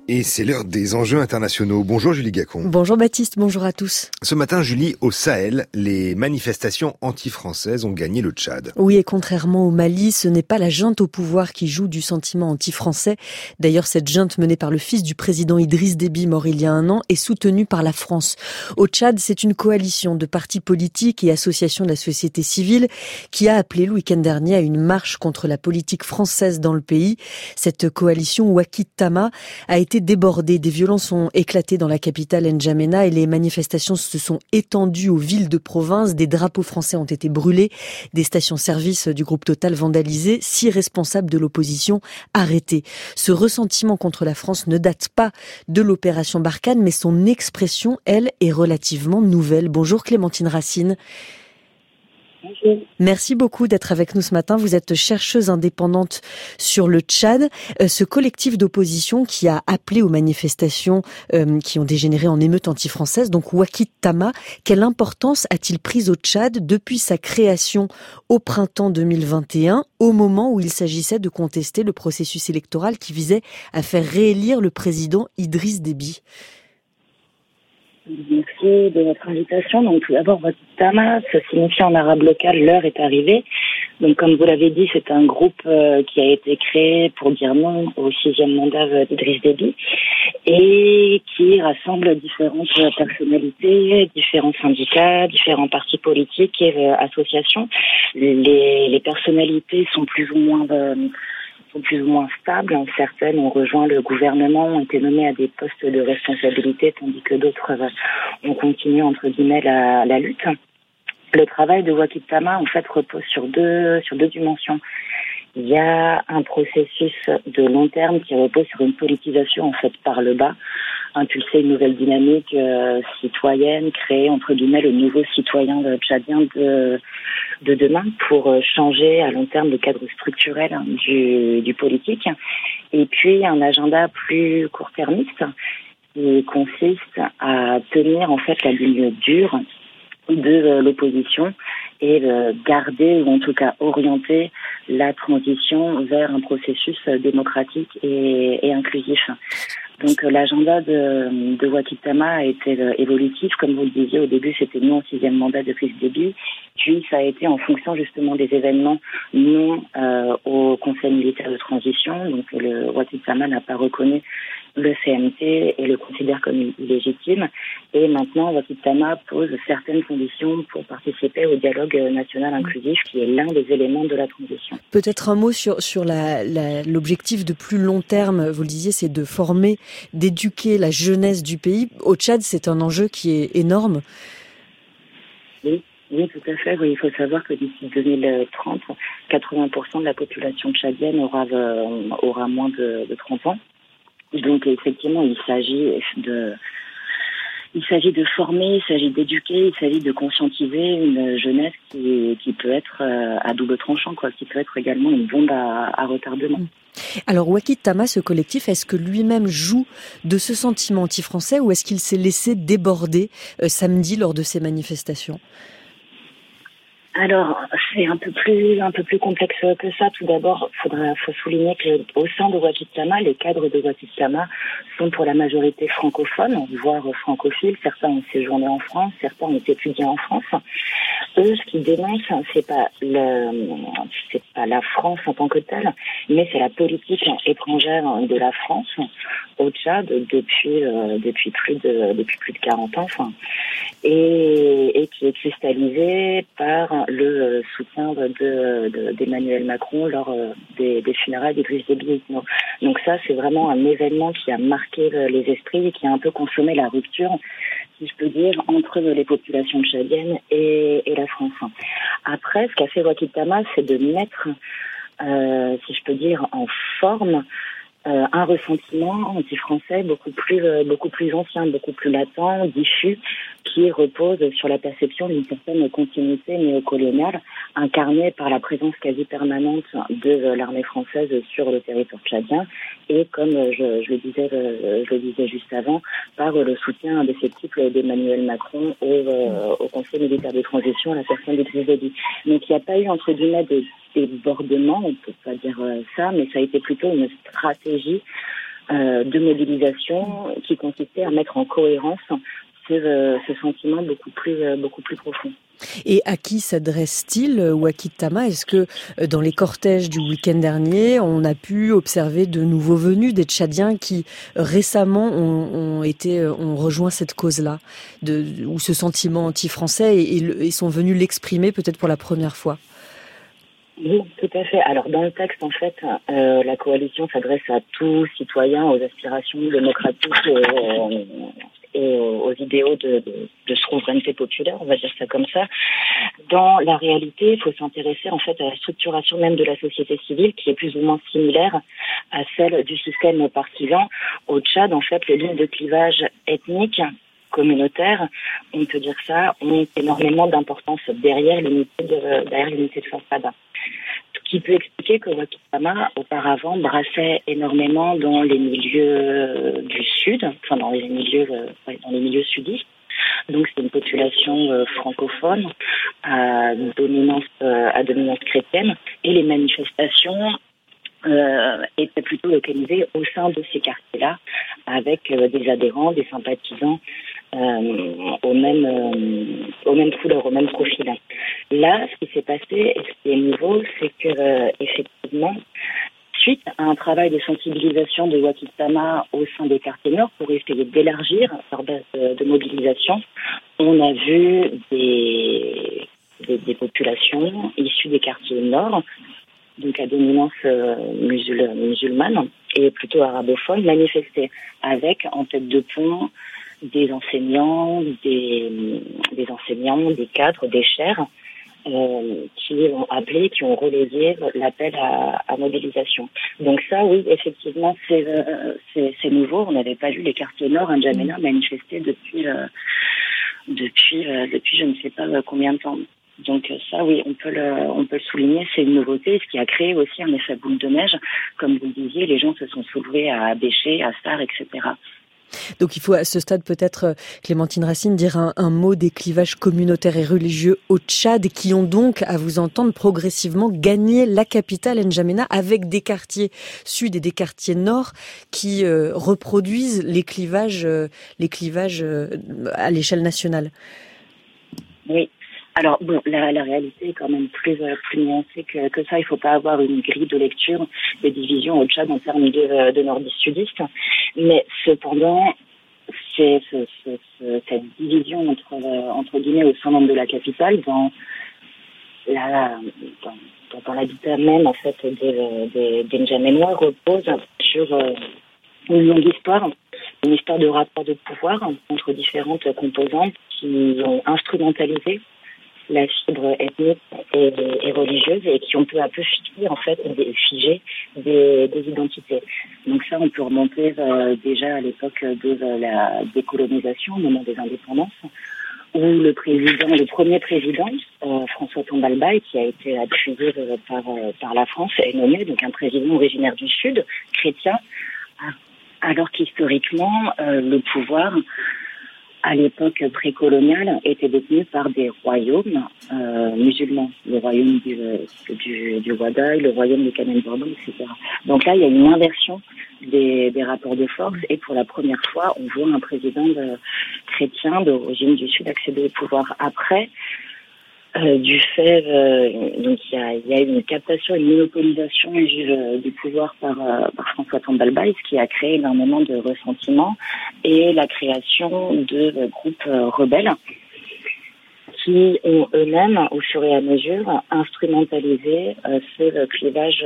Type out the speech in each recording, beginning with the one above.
Et c'est l'heure des enjeux internationaux. Bonjour Julie Gacon. Bonjour Baptiste, bonjour à tous. Ce matin, Julie, au Sahel, les manifestations anti-françaises ont gagné le Tchad. Oui, et contrairement au Mali, ce n'est pas la junte au pouvoir qui joue du sentiment anti-français. D'ailleurs, cette junte menée par le fils du président Idriss Déby, mort il y a un an, est soutenue par la France. Au Tchad, c'est une coalition de partis politiques et associations de la société civile qui a appelé le week-end dernier à une marche contre la politique française dans le pays. Cette coalition Wakit Tama a été débordée. Des violences ont éclaté dans la capitale N'Djamena et les manifestations se sont étendues aux villes de province. Des drapeaux français ont été brûlés, des stations-service du groupe Total vandalisées, 6 responsables de l'opposition arrêtés. Ce ressentiment contre la France ne date pas de l'opération Barkhane, mais son expression, elle, est relativement nouvelle. Bonjour Clémentine Racine. Bonjour. Merci beaucoup d'être avec nous ce matin. Vous êtes chercheuse indépendante sur le Tchad. Ce collectif d'opposition qui a appelé aux manifestations qui ont dégénéré en émeutes anti-françaises, donc Wakit Tama, quelle importance a-t-il prise au Tchad depuis sa création au printemps 2021, au moment où il s'agissait de contester le processus électoral qui visait à faire réélire le président Idriss Déby? Merci de votre invitation. Donc, tout d'abord, Wakit Tama, ça signifie en arabe local « l'heure est arrivée ». Donc, comme vous l'avez dit, c'est un groupe qui a été créé pour dire non au 6e mandat d'Idriss Déby et qui rassemble différentes personnalités, différents syndicats, différents partis politiques et associations. Les personnalités sont plus ou moins stables. Certaines ont rejoint le gouvernement, ont été nommées à des postes de responsabilité, tandis que d'autres ont continué, entre guillemets, la lutte. Le travail de Wakit Tama, en fait, repose sur deux dimensions. Il y a un processus de long terme qui repose sur une politisation, en fait, par le bas, impulser une nouvelle dynamique citoyenne, créer, entre guillemets, le nouveau citoyen tchadien de demain pour changer à long terme le cadre structurel du politique. Et puis, un agenda plus court-termiste qui consiste à tenir, en fait, la ligne dure de l'opposition et garder, ou en tout cas orienter la transition vers un processus démocratique et inclusif. Donc l'agenda de Wakit Tama a été évolutif. Comme vous le disiez, au début, c'était non au 6e mandat de Idriss Déby. Puis ça a été en fonction justement des événements, non au Conseil militaire de transition. Donc le Wakit Tama n'a pas reconnu le CMT et le considère comme illégitime. Et maintenant, Wakit Tama pose certaines conditions pour participer au dialogue national inclusif, qui est l'un des éléments de la transition. Peut-être un mot sur l'objectif de plus long terme. Vous le disiez, c'est de former, d'éduquer la jeunesse du pays. Au Tchad, c'est un enjeu qui est énorme. Oui, tout à fait. Oui, il faut savoir que d'ici 2030, 80% de la population tchadienne aura moins de 30 ans. Donc effectivement, il s'agit de former, il s'agit d'éduquer, il s'agit de conscientiser une jeunesse qui peut être à double tranchant, qui peut être également une bombe à retardement. Alors Wakit Tama, ce collectif, est-ce que lui-même joue de ce sentiment anti-français ou est-ce qu'il s'est laissé déborder samedi lors de ces manifestations ? Alors, c'est un peu plus complexe que ça. Tout d'abord, faut souligner que au sein de Wakit Tama, les cadres de Wakit Tama sont pour la majorité francophones, voire francophiles. Certains ont séjourné en France, certains ont étudié en France. Eux, ce qu'ils dénoncent, c'est pas la France en tant que telle, mais c'est la politique étrangère de la France au Tchad depuis plus de 40 ans, et qui est cristallisée par le soutien d'Emmanuel Macron lors des funérailles d'Idriss Déby. Donc ça, c'est vraiment un événement qui a marqué les esprits et qui a un peu consommé la rupture, si je peux dire, entre les populations tchadiennes et la France. Après, ce qu'a fait Wakit Tama, c'est de mettre, si je peux dire, en forme un ressentiment anti-français beaucoup plus ancien, beaucoup plus latent, diffus, qui repose sur la perception d'une certaine continuité néocoloniale incarnée par la présence quasi permanente de l'armée française sur le territoire tchadien et, comme je le disais juste avant, par le soutien indéfectible d'Emmanuel Macron au Conseil militaire de transition à la personne d'Idriss Déby. Donc il n'y a pas eu entre guillemets de débordement, on ne peut pas dire ça, mais ça a été plutôt une stratégie de mobilisation qui consistait à mettre en cohérence ce sentiment beaucoup plus profond. Et à qui s'adresse-t-il, Wakil Tama ? Est-ce que dans les cortèges du week-end dernier, on a pu observer de nouveaux venus, des Tchadiens qui récemment ont rejoint cette cause-là, ou ce sentiment anti-français, et sont venus l'exprimer peut-être pour la première fois ? Oui, tout à fait. Alors, dans le texte, en fait, la coalition s'adresse à tous citoyens, aux aspirations démocratiques et aux idéaux de souveraineté populaire, on va dire ça comme ça. Dans la réalité, il faut s'intéresser, en fait, à la structuration même de la société civile, qui est plus ou moins similaire à celle du système partisan. Au Tchad, en fait, les lignes de clivage ethnique, communautaire, on peut dire ça, ont énormément d'importance derrière l'unité de Fafada. Ce qui peut expliquer que Wakil Tama, auparavant, brassait énormément dans les milieux du sud, enfin dans les milieux sudistes. Donc c'est une population francophone à dominance chrétienne, et les manifestations étaient plutôt localisées au sein de ces quartiers-là, avec des adhérents, des sympathisants aux mêmes couleurs, au même profil. Là, ce qui s'est passé et ce qui est nouveau, c'est que effectivement, suite à un travail de sensibilisation de Wakil Tama au sein des quartiers nord pour essayer d'élargir leur base de mobilisation, on a vu des populations issues des quartiers nord, donc à dominance musulmane et plutôt arabophone, manifester avec en tête de pont des enseignants, des cadres, des chairs qui ont relayé l'appel à mobilisation. Donc ça, oui, effectivement, c'est nouveau. On n'avait pas vu les quartiers nord N'Djamena manifester depuis je ne sais pas combien de temps. Donc ça, oui, on peut le souligner, c'est une nouveauté, ce qui a créé aussi un effet boule de neige. Comme vous le disiez, les gens se sont soulevés à Béché, à Star, etc. Donc il faut à ce stade peut-être, Clémentine Racine, dire un mot des clivages communautaires et religieux au Tchad qui ont donc, à vous entendre, progressivement gagné la capitale N'Djamena avec des quartiers sud et des quartiers nord qui reproduisent les clivages à l'échelle nationale. Oui. Alors bon, la réalité est quand même plus nuancée que ça. Il ne faut pas avoir une grille de lecture de division au Tchad en termes de nordistes-sudistes. Mais cependant, c'est cette division entre guillemets au sein même de la capitale dans l'habitat même en fait des N'Djamenois repose sur une longue histoire, une histoire de rapport de pouvoir entre différentes composantes qui ont instrumentalisé la fibre ethnique et religieuse et qui ont peu à peu figé des identités. Donc ça, on peut remonter déjà à l'époque de la décolonisation, au moment des indépendances, où le premier président, François Tombalbaye, qui a été appuyé par la France, est nommé donc un président originaire du Sud, chrétien, alors qu'historiquement, le pouvoir à l'époque précoloniale, était détenu par des royaumes musulmans, le royaume du Wadaï, le royaume du Kanem-Borno, etc. Donc là, il y a une inversion des rapports de force, et pour la première fois, on voit un président chrétien d'origine du Sud accéder au pouvoir. Après, du fait, donc il y a une captation, une monopolisation du pouvoir par François Tombalbaye, ce qui a créé énormément de ressentiment, et la création de groupes rebelles qui ont eux-mêmes, au fur et à mesure, instrumentalisé ce clivage,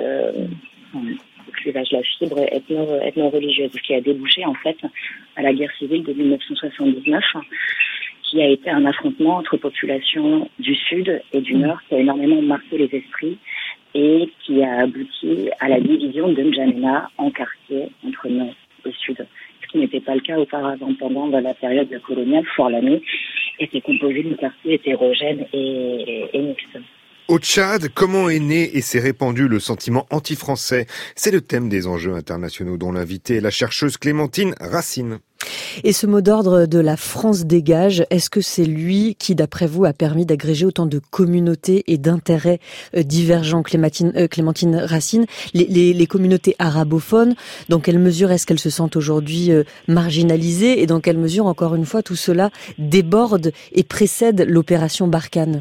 la fibre ethno-religieuse, ce qui a débouché en fait à la guerre civile de 1979. Qui a été un affrontement entre populations du Sud et du Nord, qui a énormément marqué les esprits et qui a abouti à la division de N'Djamena en quartiers entre Nord et Sud. Ce qui n'était pas le cas auparavant. Pendant la période coloniale, Fort-Lamy était composé de quartiers hétérogènes et mixtes. Au Tchad, comment est né et s'est répandu le sentiment anti-français ? C'est le thème des enjeux internationaux dont l'invitée est la chercheuse Clémentine Racine. Et ce mot d'ordre de la France dégage, est-ce que c'est lui qui, d'après vous, a permis d'agréger autant de communautés et d'intérêts divergents, Clémentine Racine, les communautés arabophones, dans quelle mesure est-ce qu'elles se sentent aujourd'hui marginalisées et dans quelle mesure, encore une fois, tout cela déborde et précède l'opération Barkhane?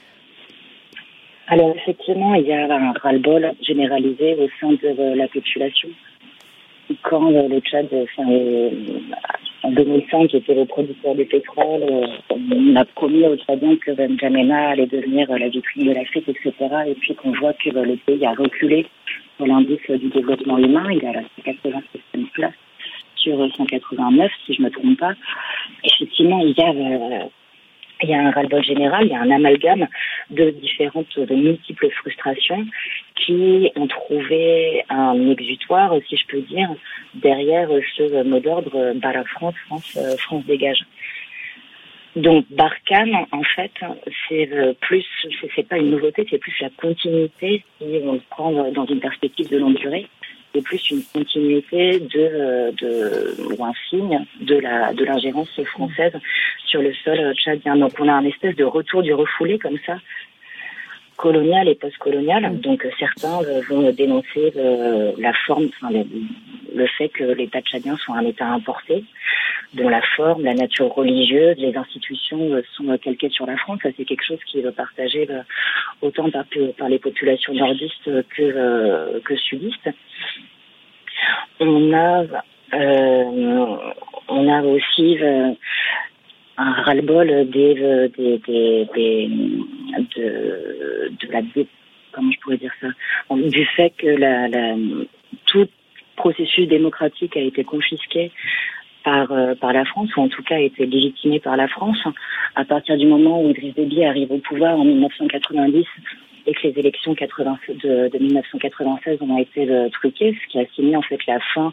Alors effectivement, il y a un ras-le-bol généralisé au sein de la population. Quand le Tchad, en 2005, était le producteur de pétrole, on a promis aux Tchadiens que N'Djamena allait devenir la vitrine de l'Afrique, etc. Et puis qu'on voit que le pays a reculé sur l'indice du développement humain. Il est à la 187e place sur 189, si je ne me trompe pas. Effectivement, il y a un ras-le-bol général, il y a un amalgame de multiples frustrations qui ont trouvé un exutoire, si je peux dire, derrière ce mot d'ordre la France dégage. Donc Barkhane, en fait, c'est pas une nouveauté, c'est plus la continuité, si on le prend dans une perspective de longue durée. C'est plus une continuité ou un signe de l'ingérence française sur le sol tchadien. Donc on a un espèce de retour du refoulé comme ça, colonial et post-colonial. Donc certains vont dénoncer la forme, le fait que l'État tchadien soit un État importé, dont la forme, la nature religieuse, les institutions sont calquées sur la France. Ça, c'est quelque chose qui est partagé autant par les populations nordistes que sudistes. On a aussi un ras-le-bol comment je pourrais dire ça, du fait que tout processus démocratique a été confisqué par la France, ou en tout cas a été légitimé par la France, à partir du moment où Idriss Déby arrive au pouvoir en 1990 et que les élections de 1996 ont été truquées, ce qui a signé en fait la fin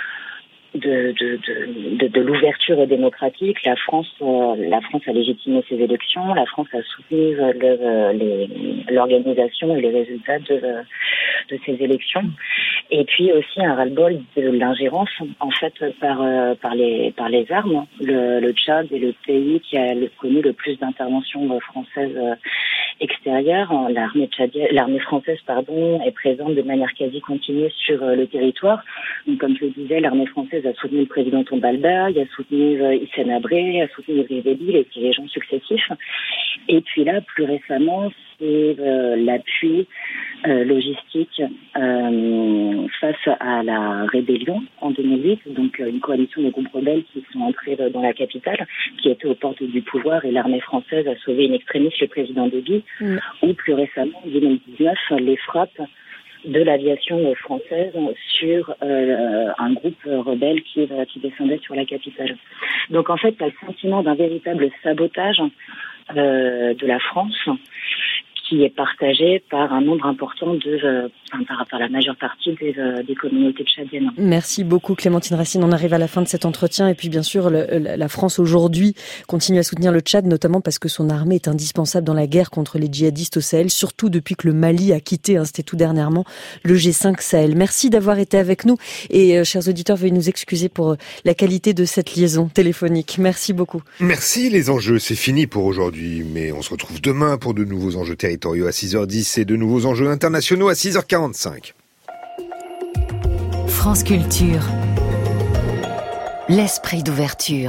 de l'ouverture démocratique. La France a légitimé ces élections, la France a soutenu l'organisation et les résultats de ces élections. Et puis aussi un ras-le-bol de l'ingérence en fait par les armes. Le Tchad est le pays qui a connu le plus d'interventions françaises extérieures. L'armée française est présente de manière quasi continue sur le territoire. Donc, comme je le disais, l'armée française a soutenu le président Tombalba, il a soutenu Hissène Habré, a soutenu Idriss Déby, les dirigeants successifs. Et puis là, plus récemment, c'est l'appui logistique face à la rébellion en 2008, donc une coalition de groupes rebelles qui sont entrés dans la capitale, qui était aux portes du pouvoir, et l'armée française a sauvé in extremis le président Déby, ou plus récemment, en 2019, les frappes de l'aviation française sur un groupe rebelle qui descendait sur la capitale. Donc en fait, il y a le sentiment d'un véritable sabotage de la France qui est partagé par un nombre important par la majeure partie des communautés tchadiennes. Merci beaucoup Clémentine Racine. On arrive à la fin de cet entretien et puis bien sûr la France aujourd'hui continue à soutenir le Tchad, notamment parce que son armée est indispensable dans la guerre contre les djihadistes au Sahel, surtout depuis que le Mali a quitté, c'était tout dernièrement, le G5 Sahel. Merci d'avoir été avec nous et chers auditeurs, veuillez nous excuser pour la qualité de cette liaison téléphonique. Merci beaucoup. Merci, les enjeux, c'est fini pour aujourd'hui, mais on se retrouve demain pour de nouveaux enjeux territoriaux à 6h10 et de nouveaux enjeux internationaux à 6h45. France Culture. L'esprit d'ouverture.